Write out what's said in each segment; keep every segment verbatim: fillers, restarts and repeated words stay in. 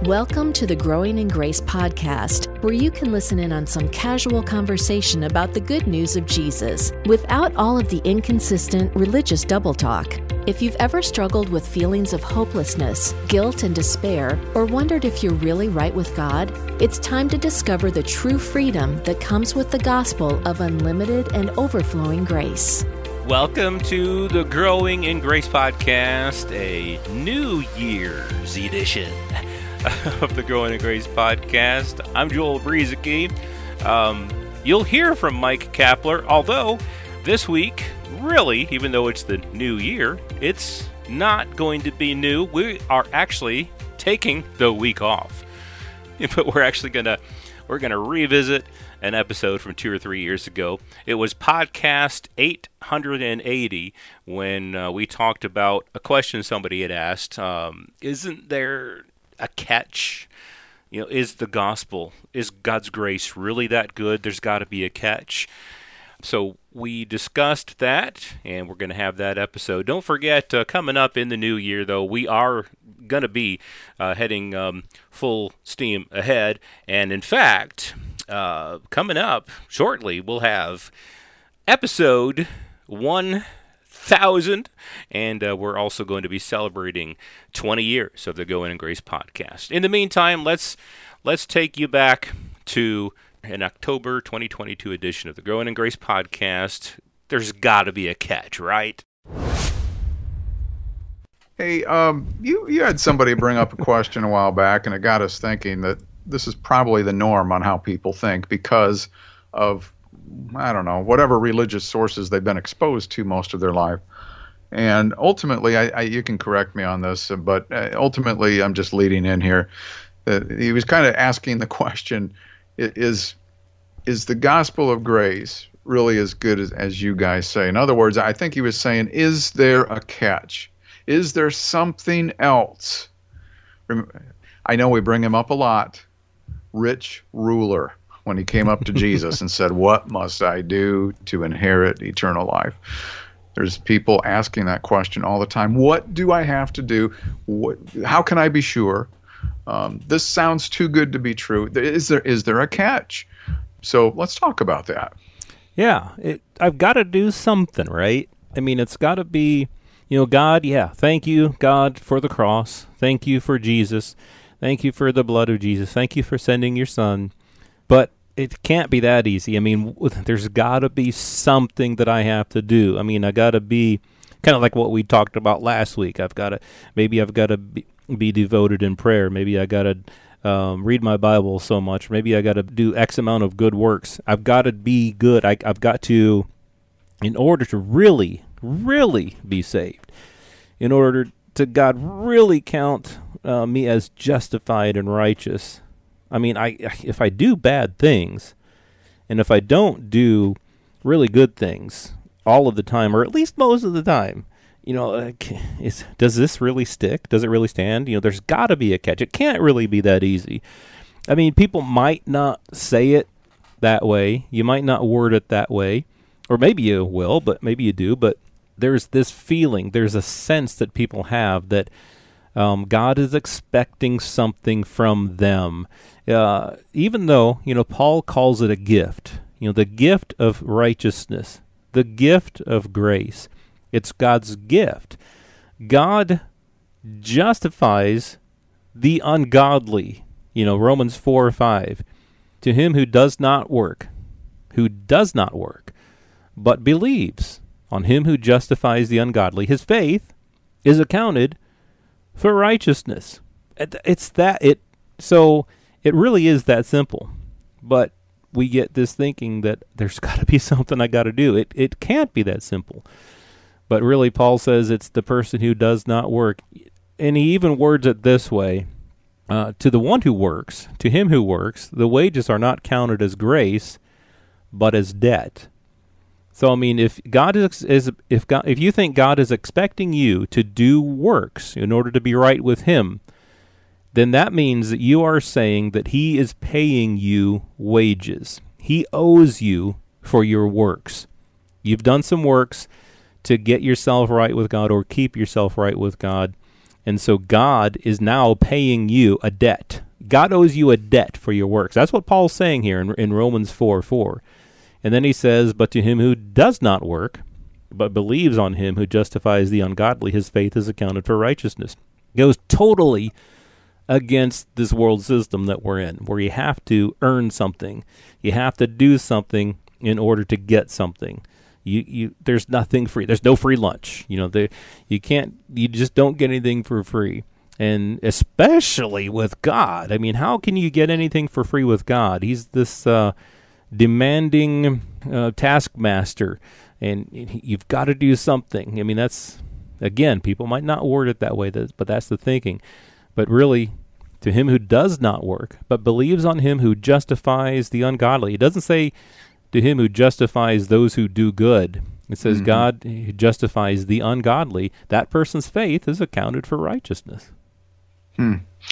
Welcome to the Growing in Grace podcast, where you can listen in on some casual conversation about the good news of Jesus without all of the inconsistent religious double talk. If you've ever struggled with feelings of hopelessness, guilt, and despair, or wondered if you're really right with God, it's time to discover the true freedom that comes with the gospel of unlimited and overflowing grace. Welcome to the Growing in Grace podcast, a New Year's edition of the Growing in Grace podcast. I'm Joel Brizicki. Um, you'll hear from Mike Kapler, although this week, really, even though it's the new year, it's not going to be new. We are actually taking the week off, but we're actually gonna we're gonna revisit an episode from two or three years ago. It was podcast eight hundred eighty when uh, we talked about a question somebody had asked. Um, isn't there a catch? You know, is the gospel, is God's grace really that good? There's got to be a catch. So we discussed that, and we're going to have that episode. Don't forget, uh, coming up in the new year, though, we are going to be uh, heading um, full steam ahead. And in fact, uh, coming up shortly, we'll have episode one thousand, and uh, we're also going to be celebrating twenty years of the Growing in Grace podcast. In the meantime, let's let's take you back to an October twenty twenty-two edition of the Growing in Grace podcast. There's got to be a catch, right? Hey, um, you, you had somebody bring up a question a while back, and it got us thinking that this is probably the norm on how people think because of, I don't know, whatever religious sources they've been exposed to most of their life. And ultimately, I, I, you can correct me on this, but ultimately I'm just leading in here. Uh, he was kind of asking the question, is is the gospel of grace really as good as, as you guys say? In other words, I think he was saying, is there a catch? Is there something else? I know we bring him up a lot. Rich ruler, when he came up to Jesus and said, what must I do to inherit eternal life? There's people asking that question all the time. What do I have to do? What, how can I be sure? Um, this sounds too good to be true. Is there is there a catch? So let's talk about that. Yeah, it, I've got to do something, right? I mean, it's got to be, you know, God, yeah, thank you, God, for the cross. Thank you for Jesus. Thank you for the blood of Jesus. Thank you for sending your son. But it can't be that easy. I mean, there's got to be something that I have to do. I mean, I got to be kind of like what we talked about last week. I've got to, maybe I've got to be, be devoted in prayer. Maybe I got to um, read my Bible so much. Maybe I got to do X amount of good works. I've got to be good. I, I've got to, in order to really, really be saved, in order to God really count uh, me as justified and righteous. I mean, I if I do bad things, and if I don't do really good things all of the time, or at least most of the time, you know, uh, is, does this really stick? Does it really stand? You know, there's got to be a catch. It can't really be that easy. I mean, people might not say it that way. You might not word it that way, or maybe you will, but maybe you do. But there's this feeling, there's a sense that people have that um, God is expecting something from them. Uh, even though, you know, Paul calls it a gift, you know, the gift of righteousness, the gift of grace. It's God's gift. God justifies the ungodly, you know, Romans four or five. To him who does not work, who does not work, but believes on him who justifies the ungodly, his faith is accounted for righteousness. It's that, it, so it really is that simple. But we get this thinking that there's got to be something I got to do. It it can't be that simple. But really, Paul says it's the person who does not work. And he even words it this way, uh, to the one who works, to him who works, the wages are not counted as grace, but as debt. So, I mean, if God is, is if God, if you think God is expecting you to do works in order to be right with him, then that means that you are saying that he is paying you wages. He owes you for your works. You've done some works to get yourself right with God or keep yourself right with God, And so God is now paying you a debt. God owes you a debt for your works. That's what Paul's saying here in, in Romans four four. And then he says, but to him who does not work, but believes on him who justifies the ungodly, his faith is accounted for righteousness. It goes totally against this world system that we're in, where you have to earn something. You have to do something in order to get something. You, you, there's nothing free. There's no free lunch. You know, the, you can't, you just don't get anything for free. And especially with God. I mean, how can you get anything for free with God? He's this uh, demanding uh, taskmaster, and you've got to do something. I mean, that's, again, people might not word it that way, but that's the thinking. But really, to him who does not work, but believes on him who justifies the ungodly. It doesn't say to him who justifies those who do good. It says mm-hmm. God who justifies the ungodly. That person's faith is accounted for righteousness. Hmm.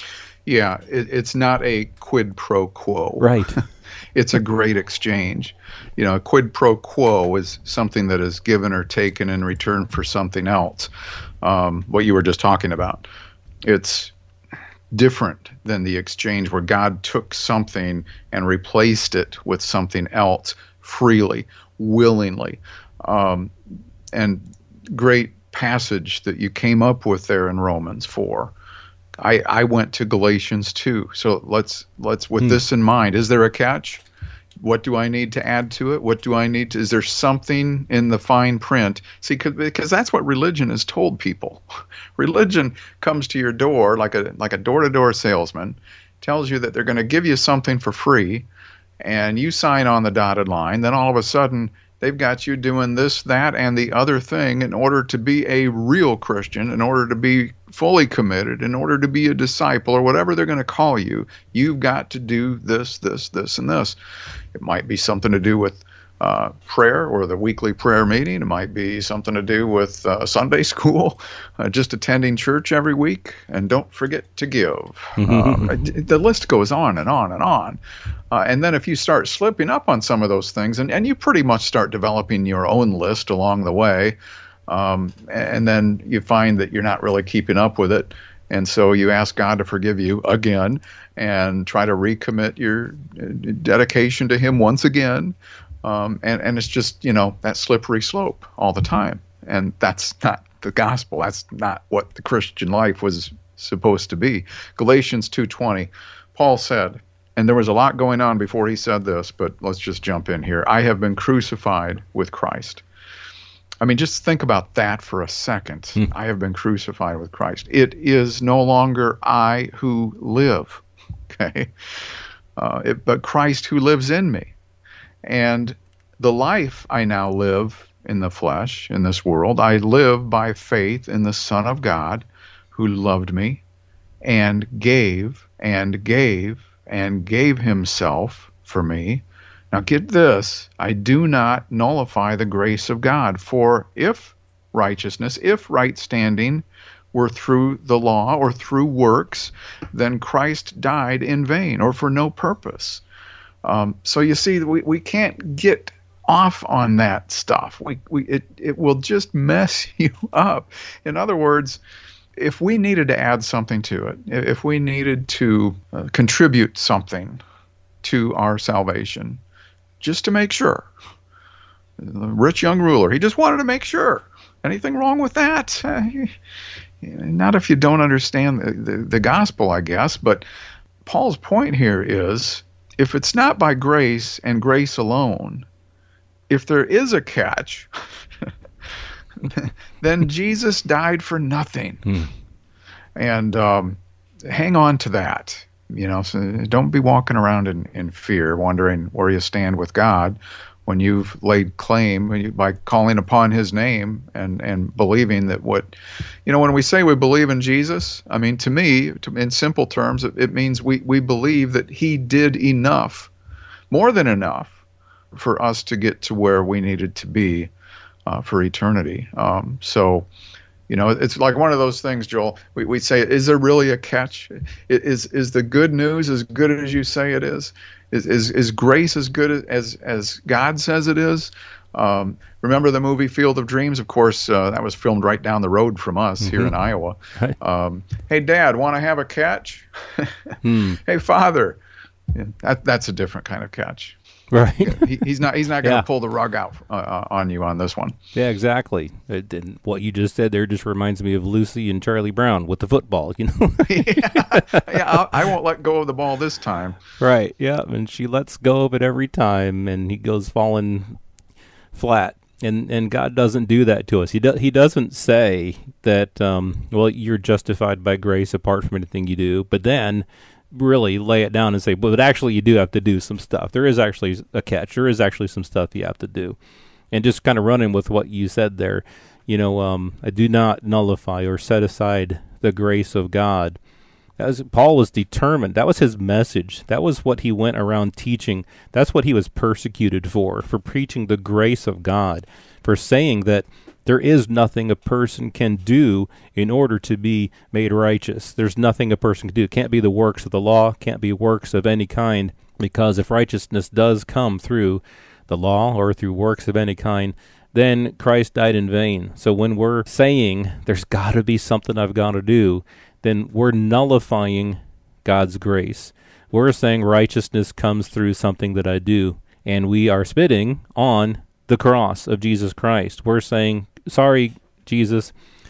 Yeah, it, it's not a quid pro quo. Right. It's a great exchange. You know, a quid pro quo is something that is given or taken in return for something else. Um, what you were just talking about. It's different than the exchange where God took something and replaced it with something else freely, willingly. Um, and great passage that you came up with there in Romans four. I, I went to Galatians two. So let's let's with hmm. this in mind. Is there a catch? What do I need to add to it? What do I need to? Is there something in the fine print? See, because that's what religion has told people. Religion comes to your door like a like a door-to-door salesman, tells you that they're going to give you something for free, and you sign on the dotted line. Then all of a sudden, they've got you doing this, that, and the other thing in order to be a real Christian, in order to be fully committed, in order to be a disciple, or whatever they're going to call you. You've got to do this, this, this, and this. It might be something to do with uh, prayer or the weekly prayer meeting. It might be something to do with uh, Sunday school, uh, just attending church every week, and don't forget to give. uh, the list goes on and on and on. Uh, and then if you start slipping up on some of those things, and, and you pretty much start developing your own list along the way, um, and then you find that you're not really keeping up with it, and so you ask God to forgive you again and try to recommit your dedication to Him once again. Um, and, and it's just, you know, that slippery slope all the time. And that's not the gospel. That's not what the Christian life was supposed to be. Galatians two twenty, Paul said, and there was a lot going on before he said this, but let's just jump in here. I have been crucified with Christ. I mean, just think about that for a second. Hmm. I have been crucified with Christ. It is no longer I who live, okay, uh, it, but Christ who lives in me. And the life I now live in the flesh, in this world, I live by faith in the Son of God who loved me and gave and gave and gave himself for me. Now get this, I do not nullify the grace of God, for if righteousness, if right standing were through the law or through works, then Christ died in vain or for no purpose. Um, so you see, we, we can't get off on that stuff. We we it, it will just mess you up. In other words, if we needed to add something to it, if we needed to uh, contribute something to our salvation, just to make sure. The rich young ruler, he just wanted to make sure. Anything wrong with that? Uh, not if you don't understand the, the, the gospel, I guess. But Paul's point here is, if it's not by grace and grace alone, if there is a catch, then Jesus died for nothing. Hmm. And um, hang on to that. You know, so don't be walking around in, in fear, wondering where you stand with God when you've laid claim by calling upon His name and, and believing that what, you know, when we say we believe in Jesus, I mean, to me, to, in simple terms, it, it means we, we believe that He did enough, more than enough, for us to get to where we needed to be uh, for eternity. Um, so, you know, it's like one of those things, Joel. We we say, is there really a catch? Is is the good news as good as you say it is? Is is, is grace as good as as God says it is? Um, remember the movie Field of Dreams? Of course, uh, that was filmed right down the road from us mm-hmm. here in Iowa. Right. Um, hey, Dad, want to have a catch? hmm. Hey, Father. Yeah, that, that's a different kind of catch. Right. Yeah, he, he's not He's not going to yeah. pull the rug out uh, on you on this one. Yeah, exactly. It, and what you just said there just reminds me of Lucy and Charlie Brown with the football, you know? yeah, yeah I'll, I won't let go of the ball this time. Right, yeah, and she lets go of it every time, and he goes falling flat. And and God doesn't do that to us. He, do, he doesn't say that, um, well, you're justified by grace apart from anything you do, but then really lay it down and say, but actually you do have to do some stuff. There is actually a catch. There is actually some stuff you have to do. And just kind of running with what you said there, you know, um, I do not nullify or set aside the grace of God. As Paul was determined. That was his message. That was what he went around teaching. That's what he was persecuted for, for preaching the grace of God, for saying that there is nothing a person can do in order to be made righteous. There's nothing a person can do. It can't be the works of the law, can't be works of any kind, because if righteousness does come through the law or through works of any kind, then Christ died in vain. So when we're saying there's got to be something I've got to do, then we're nullifying God's grace. We're saying righteousness comes through something that I do, and we are spitting on the cross of Jesus Christ. We're saying, sorry, Jesus,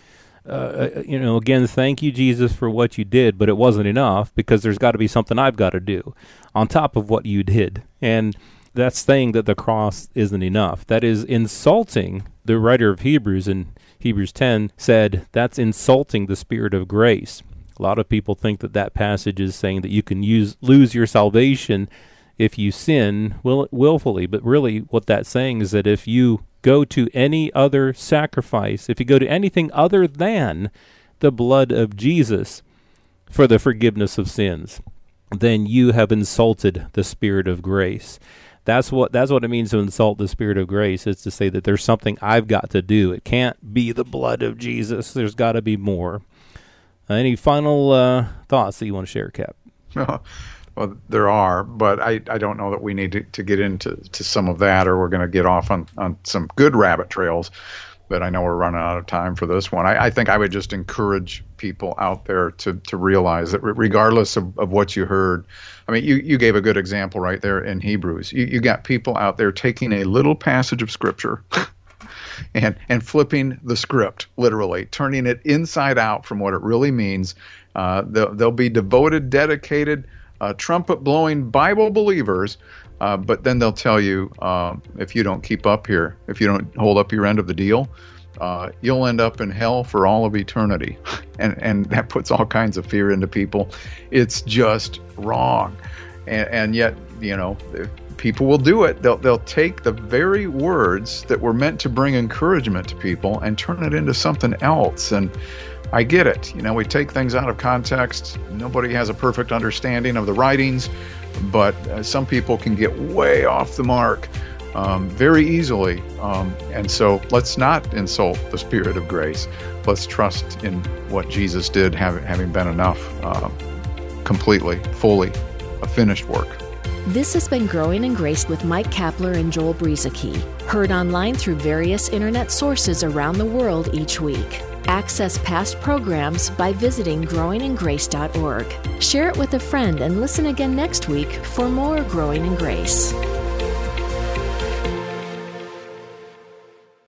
uh, you know, again, thank you, Jesus, for what you did, but it wasn't enough because there's got to be something I've got to do on top of what you did. And that's saying that the cross isn't enough. That is insulting. The writer of Hebrews in Hebrews ten said that's insulting the Spirit of grace. A lot of people think that that passage is saying that you can use lose your salvation if you sin will, willfully. But really what that's saying is that if you go to any other sacrifice, if you go to anything other than the blood of Jesus for the forgiveness of sins, then you have insulted the Spirit of grace. That's what that's what it means to insult the Spirit of grace. It's to say that there's something I've got to do. It can't be the blood of Jesus. There's got to be more. Uh, any final uh, thoughts that you want to share, Cap? Well, there are, but I, I don't know that we need to, to get into to some of that, or we're going to get off on, on some good rabbit trails. But I know we're running out of time for this one. I, I think I would just encourage people out there to to realize that regardless of, of what you heard, I mean, you, you gave a good example right there in Hebrews. You, you got people out there taking a little passage of Scripture and and flipping the script, literally, turning it inside out from what it really means. Uh, they'll, they'll be devoted, dedicated, uh, trumpet-blowing Bible believers, uh, but then they'll tell you, uh, if you don't keep up here, if you don't hold up your end of the deal, uh, you'll end up in hell for all of eternity. And and that puts all kinds of fear into people. It's just wrong. And, and yet, you know, people will do it. They'll they'll take the very words that were meant to bring encouragement to people and turn it into something else. And I get it. You know, we take things out of context. Nobody has a perfect understanding of the writings, but uh, some people can get way off the mark um, very easily. Um, and so let's not insult the Spirit of grace. Let's trust in what Jesus did, have, having been enough, uh, completely, fully, a finished work. This has been Growing in Grace with Mike Kapler and Joel Brueseke, heard online through various internet sources around the world each week. Access past programs by visiting growing in grace dot org. Share it with a friend and listen again next week for more Growing in Grace.